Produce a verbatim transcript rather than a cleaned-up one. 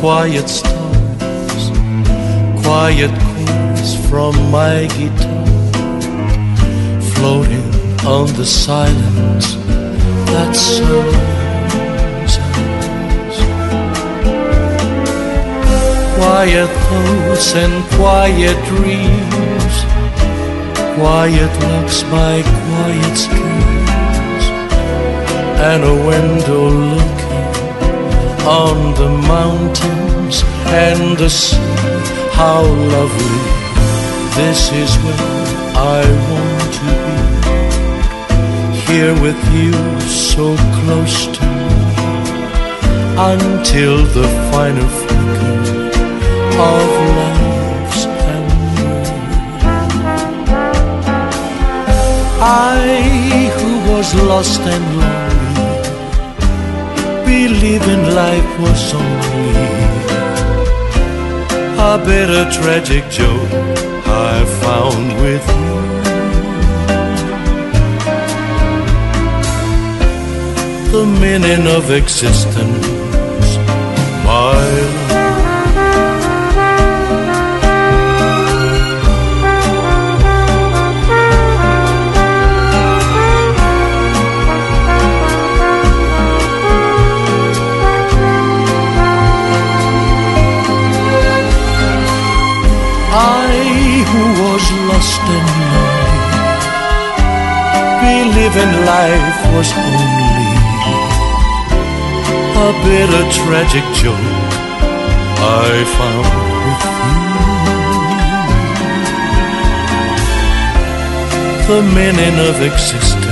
quiet stars, quiet chords from my guitar, floating on the silence that surrounds us. Quiet thoughts and quiet dreams, quiet walks by quiet streams, and a window looking on the mountains and the sea. How lovely, this is where I want to be, here with you so close to me, until the final flicker of life's ember. I, who was lost and lonely, believing life was only a bitter tragic joke I found with you. The meaning of existence, my love. I, who was lost and lonely, believing life was only a bitter tragic joke I found with you. The meaning of existence